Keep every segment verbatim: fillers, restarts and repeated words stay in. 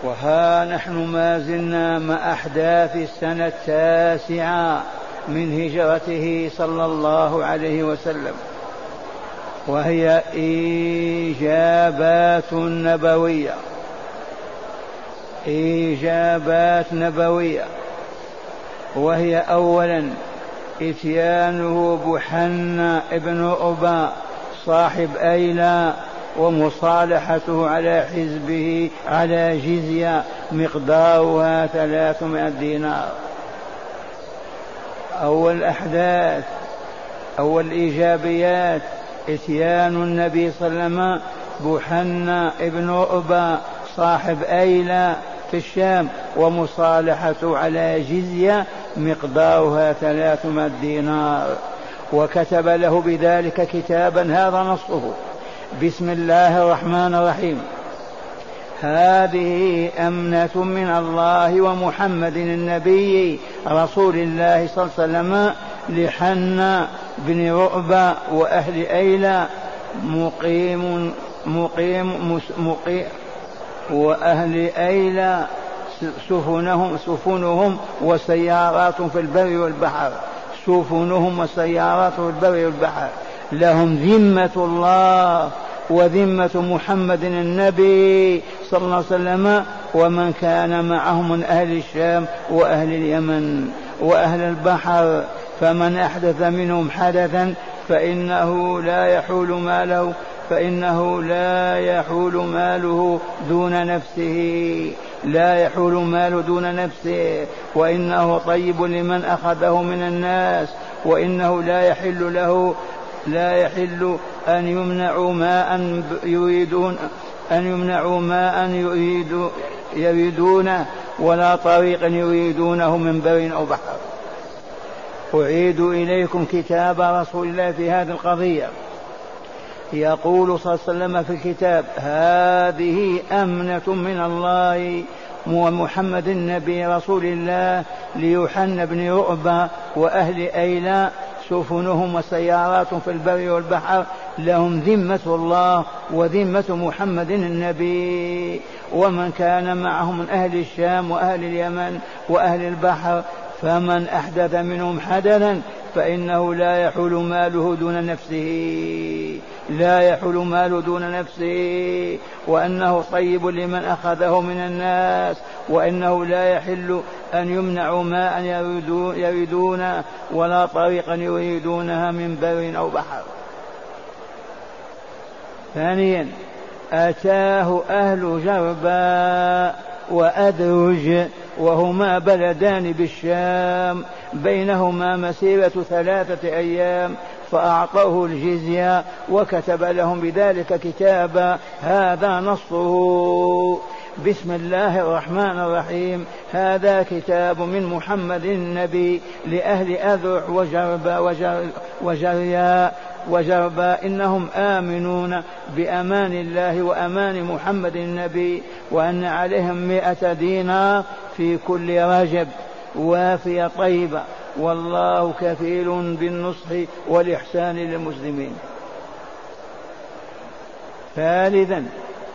وها نحن ما زلنا مع أحداث السنة التاسعة من هجرته صلى الله عليه وسلم، وهي إجابات نبوية إجابات نبوية وهي أولا إتيانه بحنا ابن أبا صاحب أيلى ومصالحته على حزبه على جزية مقدارها ثلاثمائة دينار. أول أحداث أول إيجابيات إتيان النبي صلى الله عليه وسلم بحنا ابن أبا صاحب أيلى في الشام ومصالحته على جزية مقدارها ثلاثمائة دينار، وكتب له بذلك كتابا هذا نصه: بسم الله الرحمن الرحيم، هذه أمنة من الله ومحمد النبي رسول الله صلى الله عليه وسلم لحنا بن رؤبة وأهل أيلى مقيم مقيم مقيم وأهل أيلى سفنهم سفنهم وسيارات في البر والبحر سفنهم وسيارات في البر والبحر لهم ذمة الله وذمة محمد النبي صلى الله عليه وسلم ومن كان معهم من أهل الشام وأهل اليمن وأهل البحر، فمن أحدث منهم حدثا فإنه لا يحول ماله فإنه لا يحول ماله دون نفسه لا يحول ماله دون نفسه وإنه طيب لمن أخذه من الناس، وإنه لا يحل له لا يحل أن يمنعوا ماء يريدون أن يمنعوا ماء يريد يريدونه ولا طريقا يريدونه من بر أو بحر. أعيد إليكم كتاب رسول الله في هذه القضية. يقول صلى الله عليه وسلم في الكتاب: هذه أمنة من الله ومحمد النبي رسول الله ليوحنا بن رؤبة وأهل أيلى سفنهم وسيارات في البر والبحر لهم ذمة الله وذمة محمد النبي ومن كان معهم من أهل الشام وأهل اليمن وأهل البحر، فمن أحدث منهم حدثا فإنه لا يحول ماله دون نفسه لا يحول ماله دون نفسه وأنه طيب لمن أخذه من الناس، وأنه لا يحل أن يمنعوا ماء يريدون ولا طريقا يريدونها من بر أو بحر. ثانيا أتاه أهل جرباء وأدرج وهما بلدان بالشام بينهما مسيرة ثلاثة أيام فأعطوه الجزية وكتب لهم بذلك كتابا هذا نصه: بسم الله الرحمن الرحيم، هذا كتاب من محمد النبي لأهل أذرع وجربا وجر وجرياء وجربا إنهم آمنون بأمان الله وأمان محمد النبي، وأن عليهم مئة دينار في كل رجب وافية طيبة، والله كفيل بالنصح والإحسان للمسلمين. ثالثا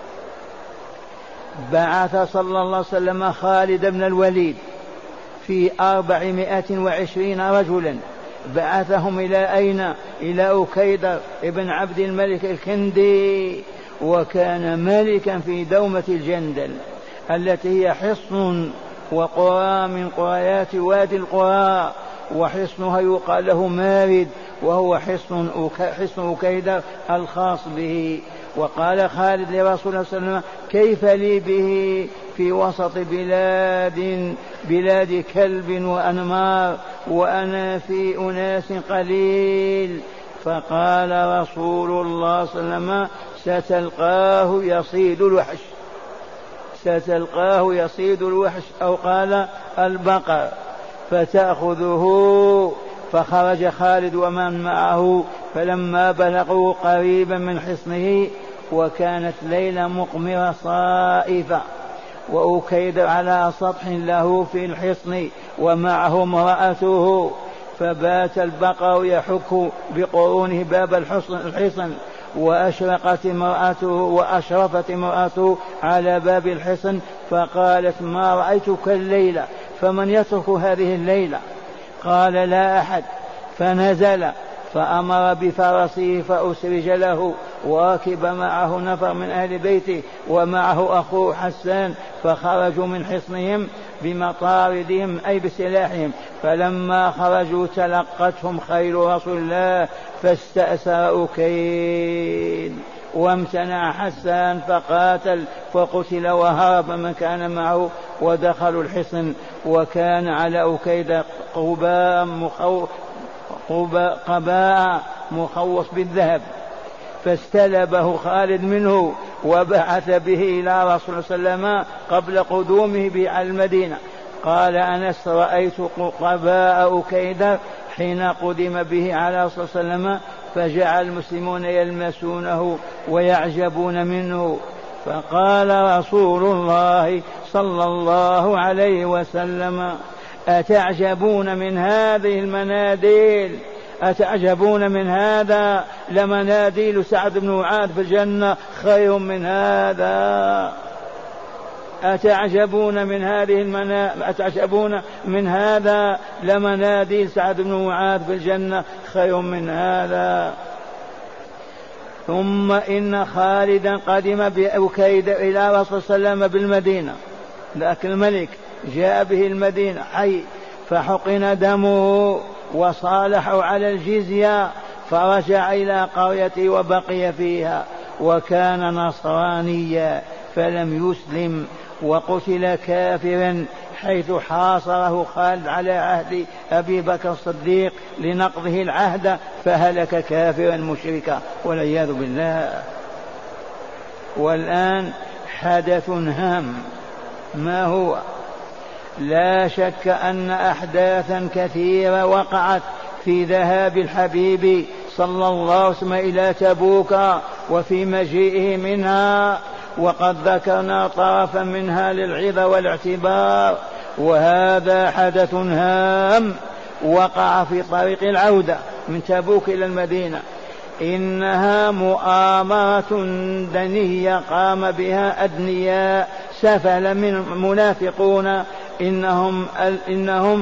بعث صلى الله عليه وسلم خالد بن الوليد في أربعمائة وعشرين رجلا، بعثهم إلى أين؟ إلى أكيدر ابن عبد الملك الكندي، وكان ملكا في دومة الجندل التي هي حصن وقرى من قريات وادي القرى، وحصنها يقال له مارد، وهو حصن حصن أكيدر الخاص به. وقال خالد لرسول الله صلى الله عليه وسلم: كيف لي به في وسط بلاد بلاد كلب وأنمار وأنا في أناس قليل؟ فقال رسول الله صلى الله عليه وسلم: ستلقاه يصيد الوحش ستلقاه يصيد الوحش أو قال البقر فتأخذه. فخرج خالد ومن معه، فلما بلغوا قريبا من حصنه وكانت ليلة مقمرة صائفة وأكيد على سطح له في الحصن ومعه امرأته، فبات البقر يحك بقرونه باب الحصن وأشرقت امرأته وأشرفت امرأته على باب الحصن فقالت ما رأيتك الليلة فمن يترك هذه الليلة؟ قال لا أحد. فنزل فأمر بفرسه فأسرج له وركب معه نفر من أهل بيته ومعه أخوه حسان، فخرجوا من حصنهم بمطاردهم أي بسلاحهم. فلما خرجوا تلقتهم خيل رسول الله فاستأسر أكيد، وامتنع حسان فقاتل فقتل وهرب من كان معه ودخلوا الحصن. وكان على أكيد قباء مخو... قباء مخوص بالذهب، فاستلبه خالد منه وبعث به إلى رسول الله صلى الله عليه وسلم قبل قدومه به على المدينة. قال أنس رأيت قباء أكيد حين قدم به على رسول الله صلى الله عليه وسلم، فجعل المسلمون يلمسونه ويعجبون منه. فقال رسول الله صلى الله عليه وسلم أتعجبون من هذه المناديل؟ أتعجبون من هذا؟ لمناديل سعد بن معاذ في الجنة خير من هذا. أتعجبون من هذه المنا... أتعجبون من هذا؟ لمناديل سعد بن معاذ في الجنة خير من هذا. ثم إن خالدا قدم بأكيد إلى رسول صلى الله عليه وسلم بالمدينة، لكن الملك جاء به المدينة حي، فحقن دمه وصالحوا على الجزية، فرجع إلى قريته وبقي فيها، وكان نصرانيا فلم يسلم وقتل كافرا، حيث حاصره خالد على عهد أبي بكر الصديق لنقضه العهد، فهلك كافرا مشركا والعياذ بالله. والآن حدث هام، ما هو؟ لا شك أن أحداثا كثيرة وقعت في ذهاب الحبيب صلى الله عليه وسلم إلى تبوك وفي مجيئه منها، وقد ذكرنا طرفا منها للعظة والاعتبار. وهذا حدث هام وقع في طريق العودة من تبوك إلى المدينة. إنها مؤامرة دنية قام بها أدنياء سفل من منافقون، إنهم, إنهم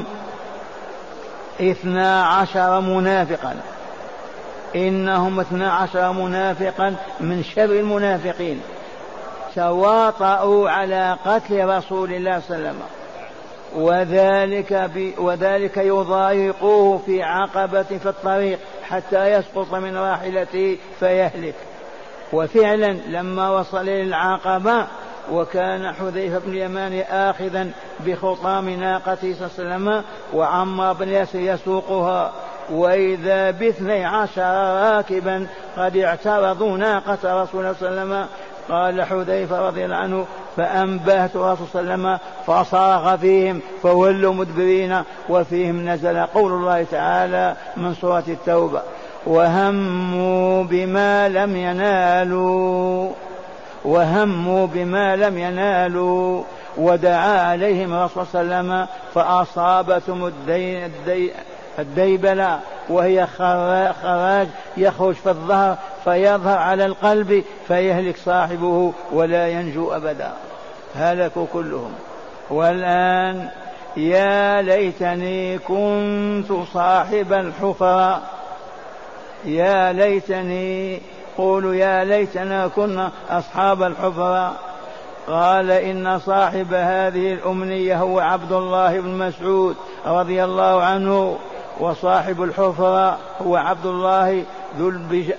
اثنا عشر منافقا إنهم اثنا عشر منافقا من شر المنافقين، تواطؤوا على قتل رسول الله صلى الله عليه وسلم، وذلك, ب... وذلك يضايقوه في عقبة في الطريق حتى يسقط من راحلته فيهلك. وفعلا لما وصل إلى العقبة وكان حذيفة بن اليمان آخذا بخطام ناقته صلى الله عليه وسلم وعمار بن ياسر يسوقها، وإذا باثني عشر راكبا قد اعترضوا ناقة رسول الله صلى الله عليه وسلم. قال حذيفة رضي الله عنه فأنبهت رسول صلى الله عليه وسلم فصاغ فيهم فولوا مدبرين، وفيهم نزل قول الله تعالى من سورة التوبة وهموا بما لم ينالوا وهموا بما لم ينالوا ودعا عليهم الرسول صلى الله عليه وسلم فأصابتهم الدي الدي الديبلة، وهي خراج يخرج في الظهر فيظهر على القلب فيهلك صاحبه ولا ينجو أبدا، هلكوا كلهم. والآن يا ليتني كنت صاحب الحفرة، يا ليتني، قولوا يا ليتنا كنا أصحاب الحفرة. قال إن صاحب هذه الأمنية هو عبد الله بن مسعود رضي الله عنه، وصاحب الحفرة هو عبد الله ذو, البج...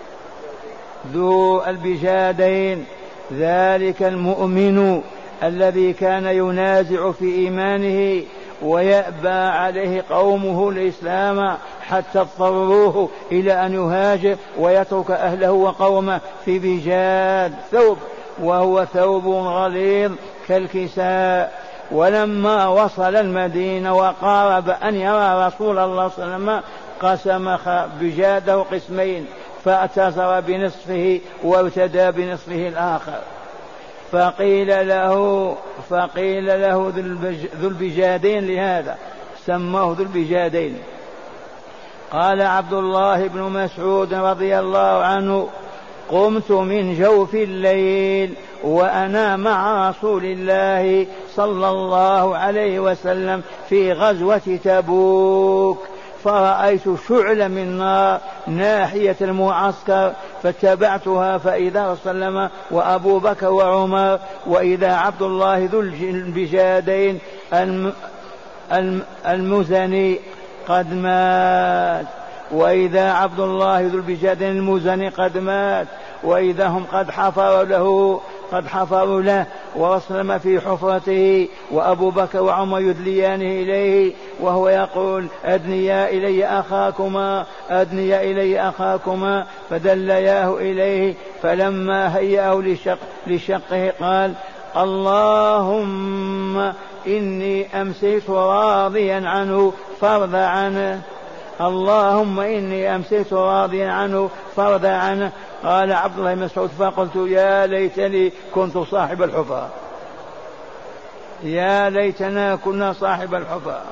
ذو البجادين، ذلك المؤمن الذي كان ينازع في إيمانه ويأبى عليه قومه الإسلام حتى اضطروه إلى أن يهاجر ويترك أهله وقومه في بجاد ثوب، وهو ثوب غليظ كالكساء. ولما وصل المدينة وقارب أن يرى رسول الله صلى الله عليه وسلم قسم بجاده قسمين، فاعتذر بنصفه وارتدى بنصفه الآخر. فقيل له فقيل له ذو البجادين، لهذا سماه ذو البجادين. قال عبد الله بن مسعود رضي الله عنه قمت من جوف الليل وأنا مع رسول الله صلى الله عليه وسلم في غزوة تبوك، فرأيت شعلة من نار ناحية المعسكر فاتبعتها، فإذا وسلم وأبو بكر وعمر، وإذا عبد الله ذو البجادين المزني قد مات، وإذا عبد الله ذو البجادين المزني قد مات، وإذا هم قد حفروا له قد حفروا له ووسلم في حفرته، وأبو بكر وعمر يدليانه إليه وهو يقول أدنيا إلي أخاكما أدنيا إلي أخاكما، فدلياه إليه، فلما هيأه لشق لشقه قال اللهم إني أمسيت راضيا عنه فارض عنه، اللهم إني أمسيت راضيا عنه فارض عنه. قال عبد الله بن مسعود فقلت يا ليتني كنت صاحب الحفرة، يا ليتنا كنا صاحب الحفرة.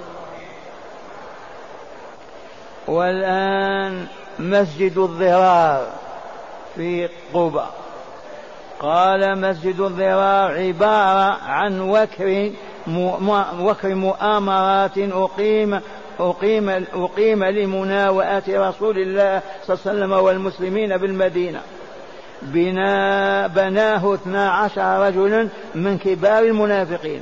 والآن مسجد الضرار في قبة. قال مسجد الضرار عبارة عن وكر وكر مؤامرات أقيم أقيم, أقيم لمناوئة رسول الله صلى الله عليه وسلم والمسلمين بالمدينة. بنا بناه اثنا عشر رجلا من كبار المنافقين،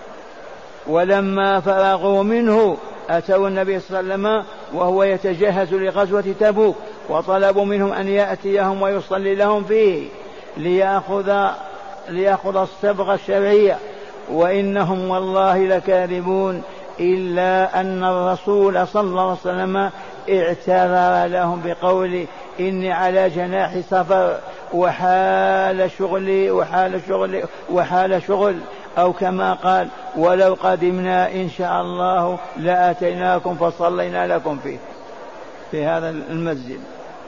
ولما فرغوا منه أتوا النبي صلى الله عليه وسلم وهو يتجهز لغزوة تبوك، وطلبوا منهم أن يأتيهم ويصلي لهم فيه ليأخذ ليأخذ الصبغة الشرعية، وإنهم والله لكاذبون، إلا أن الرسول صلى الله عليه وسلم اعتذر لهم بقوله إني على جناح سفر وحال شغلي وحال شغلي وحال شغل، أو كما قال ولو قدمنا إن شاء الله لأتيناكم فصلينا لكم فيه في هذا المسجد.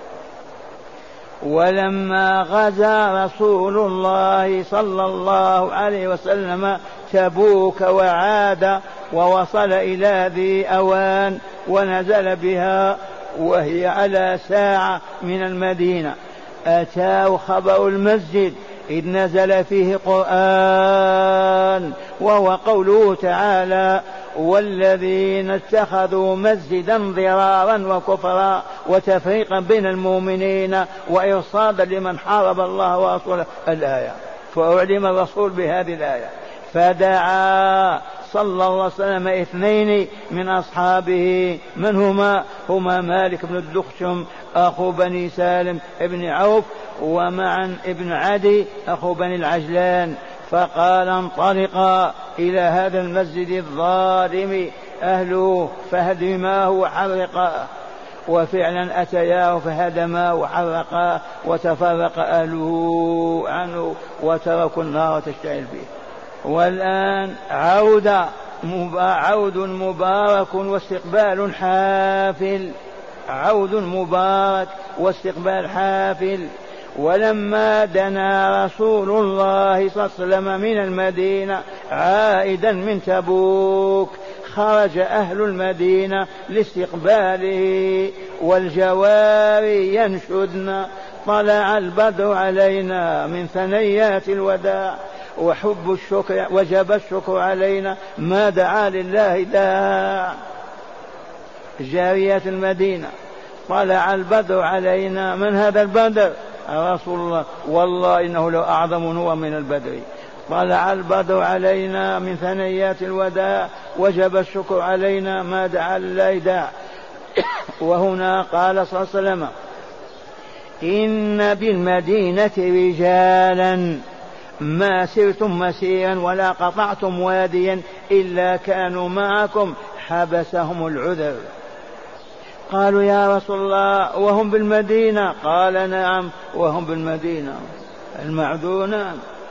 ولما غزا رسول الله صلى الله عليه وسلم تبوك وعاد ووصل إلى ذي أوان ونزل بها وهي على ساعة من المدينة، أتاه خبر المسجد إذ نزل فيه قرآن، وهو قوله تعالى والذين اتخذوا مسجدا ضرارا وكفرا وتفريقا بين المؤمنين وإرصادا لمن حارب الله ورسوله الآية. فأعلم الرسول بهذه الآية، فدعا صلى الله عليه وسلم اثنين من أصحابه، من هما؟ هما مالك بن الدخشم أخو بني سالم ابن عوف، ومعا ابن عدي أخو بني العجلان، فقال انطلقا إلى هذا المسجد الظالم أهله فهدماه وحرقاه، وفعلا أتياه فهدماه وحرقاه وتفرق أهله عنه وتركوا النار تشتعل فيه. والآن عود عود مبارك واستقبال حافل، عود مبارك واستقبال حافل. ولما دنا رسول الله صلى الله عليه وسلم من المدينة عائدا من تبوك خرج أهل المدينة لاستقباله والجواري ينشدن طلع البدر علينا من ثنيات الوداع وحب الشكر وجب الشكر علينا ما دعا لله داع. جاريات المدينة طلع البدر علينا، من هذا البدر؟ رسول الله، والله إنه لو أعظم نور من البدر. طلع البدر علينا من ثنيات الوداع وجب الشكر علينا ما دعا لله داع. وهنا قال صلى الله عليه وسلم إن بالمدينة رجالا ما سرتم مسيرا ولا قطعتم واديا إلا كانوا معكم حبسهم العذر. قالوا يا رسول الله وهم بالمدينة؟ قال نعم وهم بالمدينة المعذورون.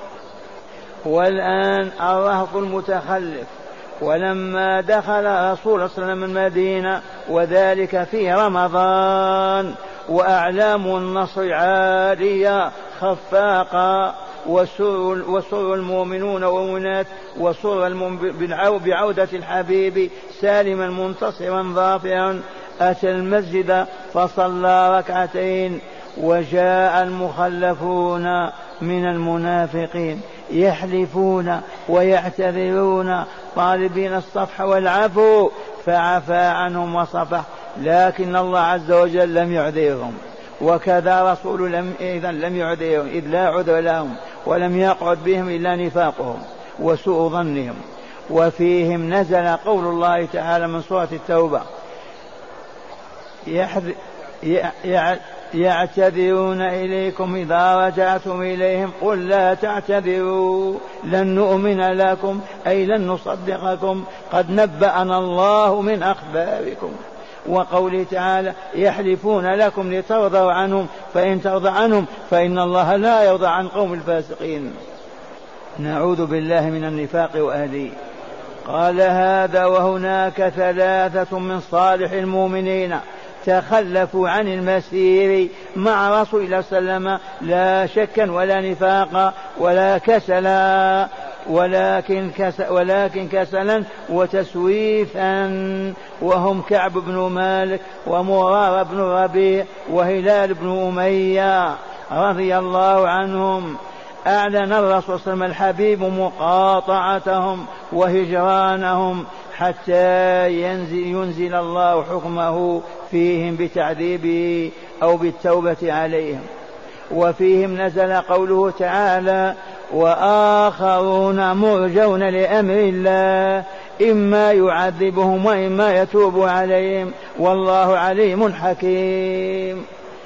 والآن الرهط المتخلف، ولما دخل رسول الله صلى الله عليه وسلم المدينة وذلك في رمضان وأعلام النصر عالية خفاقة وسر المؤمنون والمؤمنات وسر بعودة الحبيب سالما منتصرا ظافرا، أتى المسجد فصلى ركعتين وجاء المخلفون من المنافقين يحلفون ويعتذرون طالبين الصفح والعفو فعفى عنهم وصفح، لكن الله عز وجل لم يعذرهم، وكذا رسول لم إذن لم يعذرهم إذ لا عذر لهم، ولم يقعد بهم إلا نفاقهم وسوء ظنهم. وفيهم نزل قول الله تعالى من سورة التوبة يعتذرون إليكم إذا رجعتم إليهم قل لا تعتذروا لن نؤمن لكم أي لن نصدقكم قد نبأنا الله من أخباركم. وقوله تعالى يحلفون لكم لترضوا عنهم فإن ترضى عنهم فإن الله لا يرضى عن قوم الفاسقين. نعوذ بالله من النفاق وأهله. قال هذا وهناك ثلاثة من صالح المؤمنين تخلفوا عن المسير مع رسول الله صلى الله عليه وسلم لا شكا ولا نفاقا ولا كسلا ولكن, كسل ولكن كسلا وتسويفا، وهم كعب بن مالك ومرار بن ربيع وهلال بن أمية رضي الله عنهم. أعلن الرسول صلى الله عليه وسلم الحبيب مقاطعتهم وهجرانهم حتى ينزل, ينزل الله حكمه فيهم بتعذيبه أو بالتوبة عليهم. وفيهم نزل قوله تعالى وآخرون مرجون لأمر الله إما يعذبهم وإما يتوب عليهم والله عليم حكيم.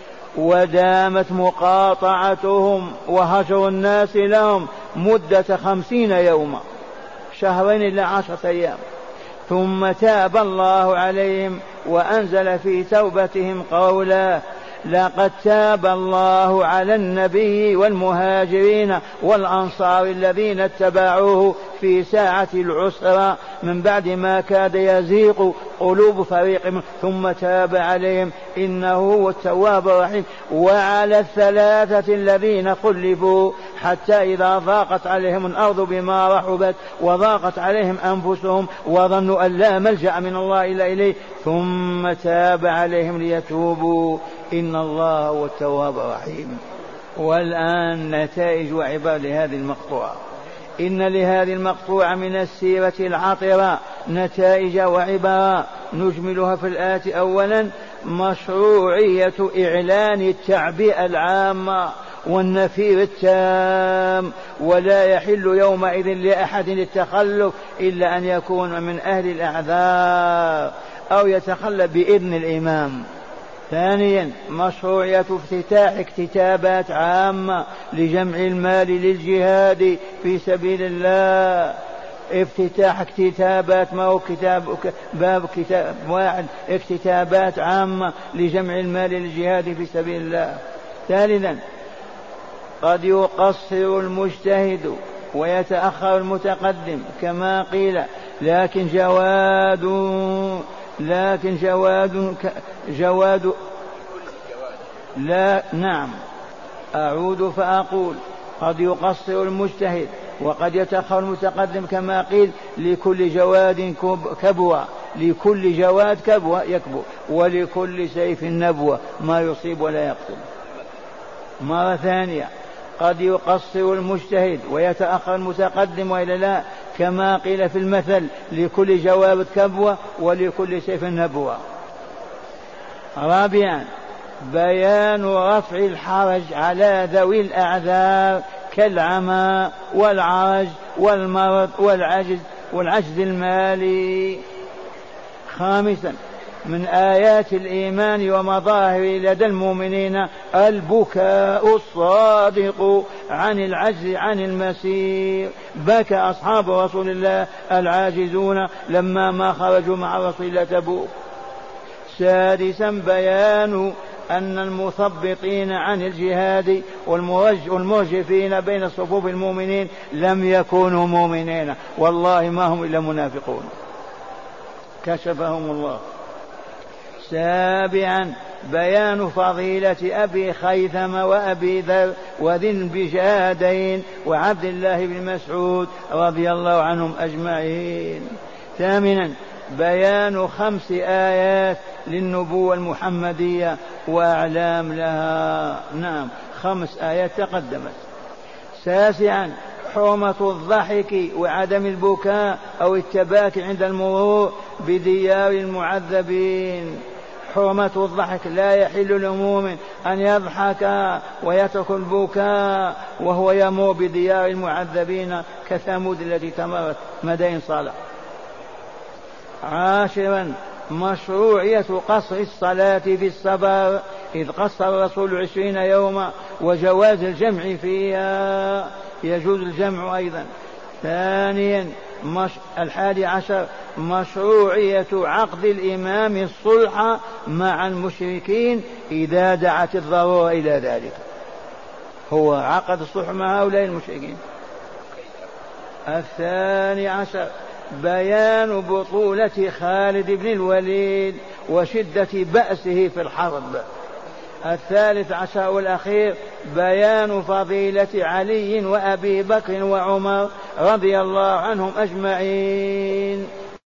ودامت مقاطعتهم وهجر الناس لهم مدة خمسين يوما، شهرين إلى عشرة أيام، ثم تاب الله عليهم وأنزل في توبتهم قولا لقد تاب الله على النبي والمهاجرين والأنصار الذين اتبعوه في ساعة العسرة من بعد ما كاد يزيغ قلوب فريق منهم ثم تاب عليهم إنه هو التواب الرحيم. وعلى الثلاثة الذين خلفوا حتى إذا ضاقت عليهم الأرض بما رحبت وضاقت عليهم أنفسهم وظنوا أن لا ملجأ من الله إلا إليه ثم تاب عليهم ليتوبوا إن الله هو التواب الرحيم. والآن نتائج وعبر لهذه المقطوعة. إن لهذه المقطوعة من السيرة العطرة نتائج وعبر نجملها في الآتي. أولا مشروعية إعلان التعبئة العامة والنفير التام، ولا يحل يومئذ لأحد التخلف إلا أن يكون من أهل الأعذار أو يتخلف بإذن الإمام. ثانيا مشروعية افتتاح اكتتابات عامة لجمع المال للجهاد في سبيل الله. افتتاح اكتتابات ما هو كتاب باب كتاب واحد، اكتتابات عامة لجمع المال للجهاد في سبيل الله. ثالثا قد يقصر المجتهد ويتأخر المتقدم كما قيل، لكن جواد لكن جواد جواد لا نعم أعود فأقول قد يقصر المجتهد وقد يتأخر المتقدم كما قيل لكل جواد كبوة، لكل جواد كبوة يكبو ولكل سيف نبوة ما يصيب ولا يقتل. مرة ثانية قد يقصر المجتهد ويتأخر المتقدم وإلا لا كما قيل في المثل لكل جواد كبوة ولكل سيف نبوة. رابعا بيان رفع الحرج على ذوي الأعذار كالعمى والعرج والمرض والعجز والعجز المالي. خامسا من آيات الإيمان ومظاهر لدى المؤمنين البكاء الصادق عن العجز عن المسير، بكى أصحاب رسول الله العاجزون لما ما خرجوا مع رسول الله تبوك. سادسا بيان أن المثبطين عن الجهاد والمرجفين بين صفوف المؤمنين لم يكونوا مؤمنين، والله ما هم إلا منافقون كشفهم الله. سابعا بيان فضيلة أبي خيثم وأبي ذر وذي البجادين وعبد الله بن مسعود رضي الله عنهم أجمعين. ثامنا بيان خمس آيات للنبوة المحمدية وأعلام لها. نعم خمس آيات تقدمت. ساسعا حرمة الضحك وعدم البكاء أو التباكي عند المرور بديار المعذبين. حرمة الضحك، لا يحل لمؤمن أن يضحك ويترك البكاء وهو يمر بديار المعذبين كثمود التي تمرت مدائن صالح. عاشرا مشروعية قصر الصلاة في السفر إذ قصر الرسول عشرين يوما وجواز الجمع فيها، يجوز الجمع أيضا. ثانيا مش... الحادي عشر مشروعية عقد الإمام الصلح مع المشركين إذا دعت الضرورة إلى ذلك. هو عقد الصلح مع هؤلاء المشركين. الثاني عشر بيان بطولة خالد بن الوليد وشدة بأسه في الحرب. الثالث عشر والأخير بيان فضيلة علي وأبي بكر وعمر رضي الله عنهم أجمعين.